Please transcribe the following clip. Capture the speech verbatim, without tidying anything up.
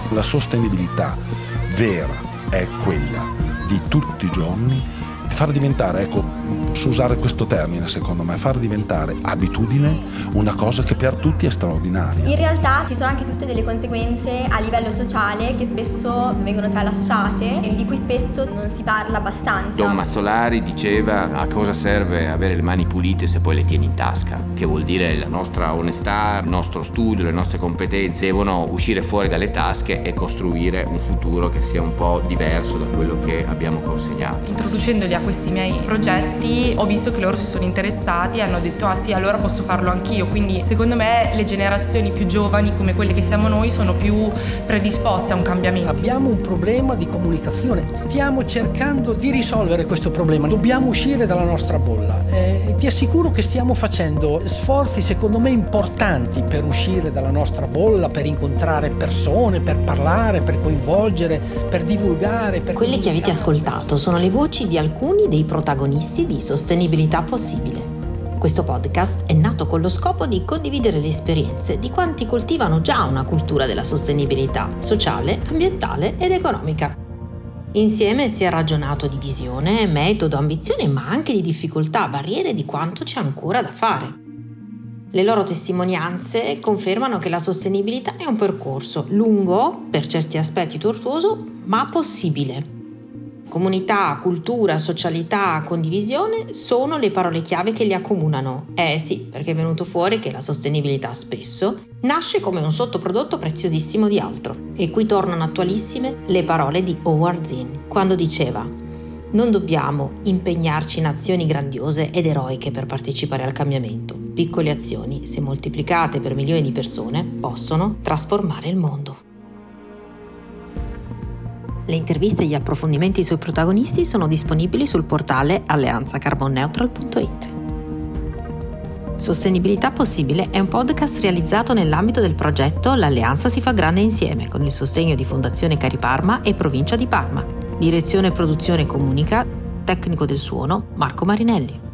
La sostenibilità vera è quella di tutti i giorni, far diventare, ecco, posso usare questo termine secondo me, far diventare abitudine una cosa che per tutti è straordinaria. In realtà ci sono anche tutte delle conseguenze a livello sociale che spesso vengono tralasciate e di cui spesso non si parla abbastanza. Don Mazzolari diceva: a cosa serve avere le mani pulite se poi le tieni in tasca? Che vuol dire la nostra onestà, il nostro studio, le nostre competenze devono uscire fuori dalle tasche e costruire un futuro che sia un po' diverso da quello che abbiamo consegnato. Introducendoli a questi miei progetti ho visto che loro si sono interessati e hanno detto: ah sì, allora posso farlo anch'io. Quindi secondo me le generazioni più giovani, come quelle che siamo noi, sono più predisposte a un cambiamento. Abbiamo un problema di comunicazione, stiamo cercando di risolvere questo problema, dobbiamo uscire dalla nostra bolla. Eh, ti assicuro che stiamo facendo sforzi secondo me importanti per uscire dalla nostra bolla, per incontrare persone, per parlare, per coinvolgere, per divulgare. Per Quelle che avete ascoltato sono le voci di alcuni dei protagonisti di Sostenibilità Possibile. Questo podcast è nato con lo scopo di condividere le esperienze di quanti coltivano già una cultura della sostenibilità sociale, ambientale ed economica. Insieme si è ragionato di visione, metodo, ambizione, ma anche di difficoltà, barriere, di quanto c'è ancora da fare. Le loro testimonianze confermano che la sostenibilità è un percorso lungo, per certi aspetti tortuoso, ma possibile. Comunità, cultura, socialità, condivisione sono le parole chiave che li accomunano. Eh sì, perché è venuto fuori che la sostenibilità spesso nasce come un sottoprodotto preziosissimo di altro. E qui tornano attualissime le parole di Howard Zinn, quando diceva: non dobbiamo impegnarci in azioni grandiose ed eroiche per partecipare al cambiamento. Piccole azioni, se moltiplicate per milioni di persone, possono trasformare il mondo. Le interviste e gli approfondimenti sui protagonisti sono disponibili sul portale alleanza carbon neutral punto it. Sostenibilità Possibile è un podcast realizzato nell'ambito del progetto L'Alleanza si fa grande insieme, con il sostegno di Fondazione Cari Parma e Provincia di Parma. Direzione, produzione e comunica, tecnico del suono Marco Marinelli.